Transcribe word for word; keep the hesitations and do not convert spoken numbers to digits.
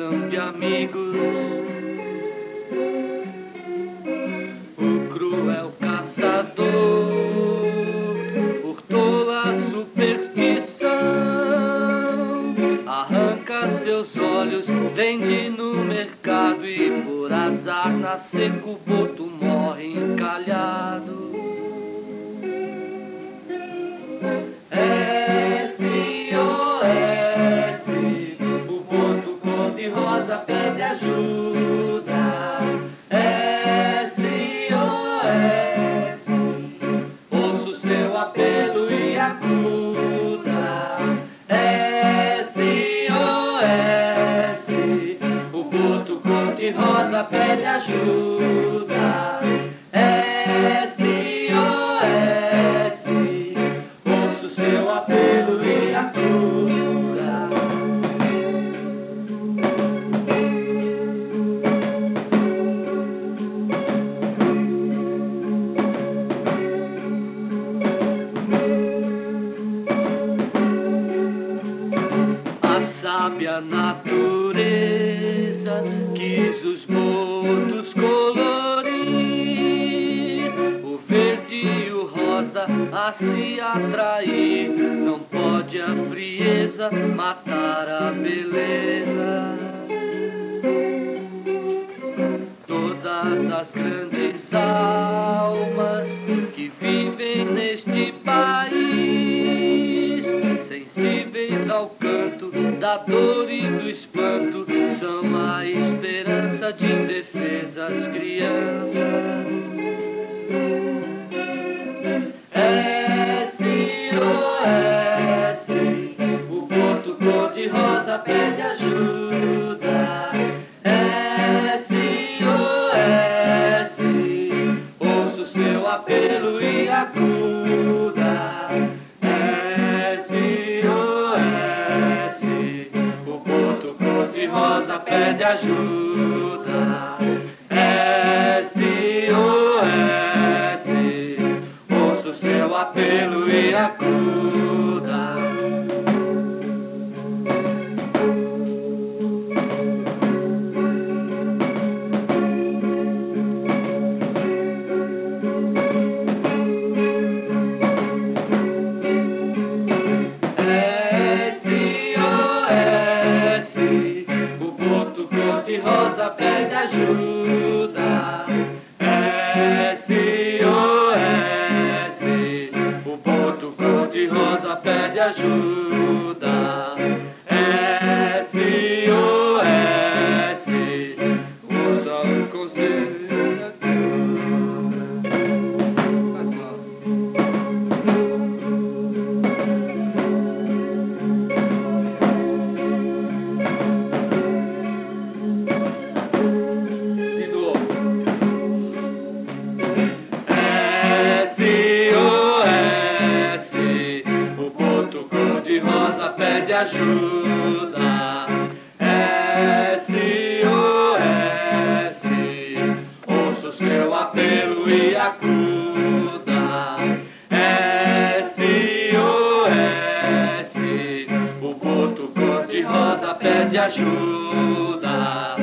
coração de amigos. O cruel caçador hurtou a superstição, arranca seus olhos, vende no mercado e por azar na seco o boto morre encalhado. S O S, o boto cor-de-rosa pede ajuda. S O S, ouça o seu apelo e acuda. S O S, o boto cor-de-rosa pede ajuda. S O S, ouça o seu apelo e acuda. A sábia natureza quis os botos colorir, o verde e o rosa a se atrair. Não pode a frieza matar a beleza. Todas as grandes almas que vivem neste país, sensíveis ao canto da dor e do espanto, são a esperança de indefesas crianças. S O S, o boto cor-de-rosa pede ajuda. S O S, ouça o seu apelo e acuda. S O S, o boto cor-de-rosa pede ajuda. S O S, ouça o seu apelo e acuda. S O S, o boto cor-de-rosa pede ajuda. S O S, o boto cor-de-rosa pede ajuda. S O S, ouça o conselho da cura. Mais uma. De novo. S O S, o boto cor-de-rosa pede ajuda. S O S, ouça o seu apelo e acuda. S O S, o boto cor-de-rosa pede ajuda.